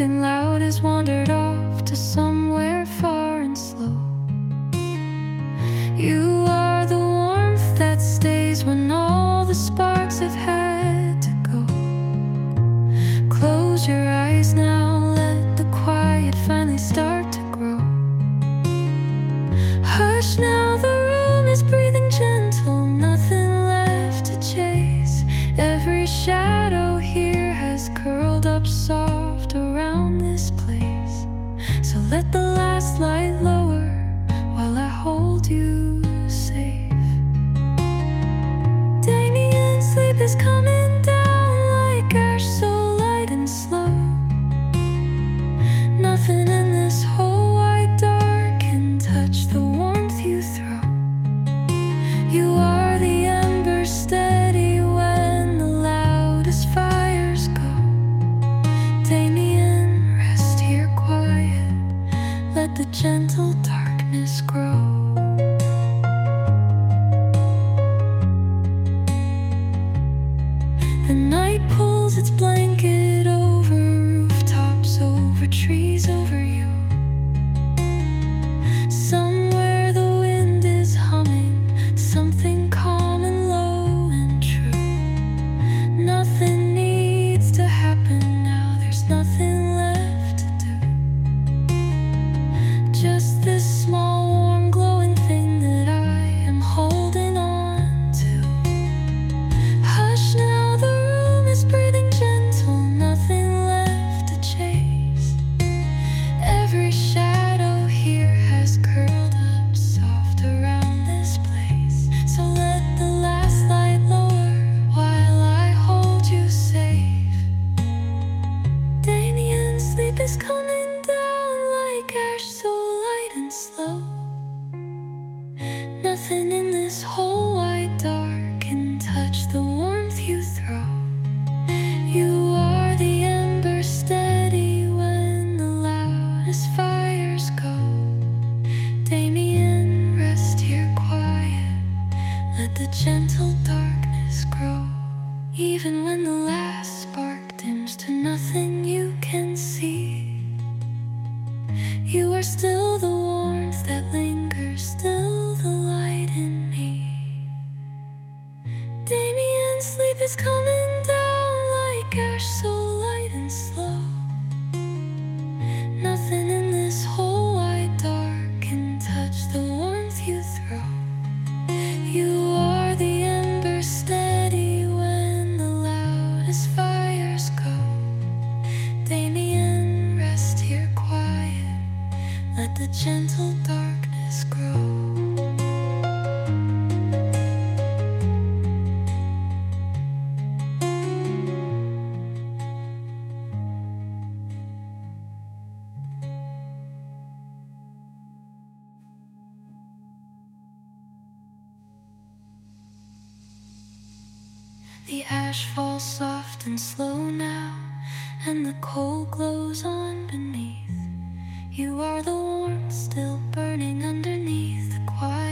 Nothing loud has wandered off to somewhere far and slow. You are the warmth that stays when all the sparks have had to go. Close your eyes now, let the quiet finally start to grow. Hush now, the room is breathing gentle, nothing left to chase. Every shadow here has curled up soft around this place. So let the last light lower while I hold you safe. Damien, sleep is coming down like ash, so light and slow. Nothing in this whole wide dark can touch the warmth you throw. You are the ember steady when the loudest fires go. Damien, rest here quiet, let the gentle darkness grow. The night pulls its blanket over rooftops, over trees, over you. Somewhere the wind is humming something calm and low and true. Nothing needs to happen now, there's nothing left to do. Just this small warm glowing thing that I am holding on to. Hush now, the room is breathing gentle, nothing left to chase. Every shadow here has curled up soft around this place. So let the last light lower while I hold you safe. Damien, sleep is coming down like ash, so light and slow. Nothing in this whole wide dark can touch the warmth you throw. You are the ember steady when the loudest fires go. Damien, rest here quiet, let the gentle darkness grow. Even when the last spark dims to nothing you can see, you are still the warmth that lingers, still the light in me. Damien, sleep is coming down like ash, so light and slow. Nothing in this whole wide dark can touch the warmth you throw. You are the ember steady when the loudest fires go. Damien, rest here quiet, let the gentle darkness grow. The ash falls soft and slow now, and the coal glows on beneath. You are the warmth still burning underneath the quiet